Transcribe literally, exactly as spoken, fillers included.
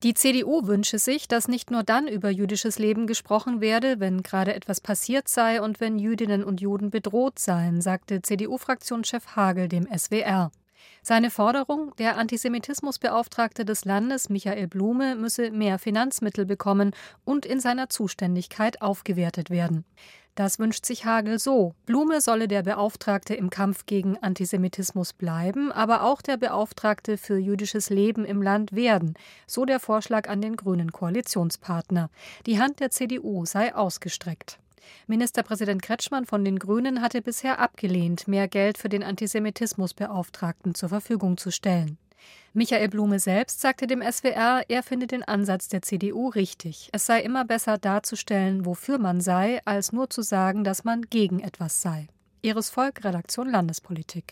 Die C D U wünsche sich, dass nicht nur dann über jüdisches Leben gesprochen werde, wenn gerade etwas passiert sei und wenn Jüdinnen und Juden bedroht seien, sagte C D U-Fraktionschef Hagel dem S W R. Seine Forderung, der Antisemitismusbeauftragte des Landes, Michael Blume, müsse mehr Finanzmittel bekommen und in seiner Zuständigkeit aufgewertet werden. Das wünscht sich Hagel so: Blume solle der Beauftragte im Kampf gegen Antisemitismus bleiben, aber auch der Beauftragte für jüdisches Leben im Land werden, so der Vorschlag an den grünen Koalitionspartner. Die Hand der C D U sei ausgestreckt. Ministerpräsident Kretschmann von den Grünen hatte bisher abgelehnt, mehr Geld für den Antisemitismusbeauftragten zur Verfügung zu stellen. Michael Blume selbst sagte dem S W R, er finde den Ansatz der C D U richtig. Es sei immer besser darzustellen, wofür man sei, als nur zu sagen, dass man gegen etwas sei. Iris Volk, Redaktion Landespolitik.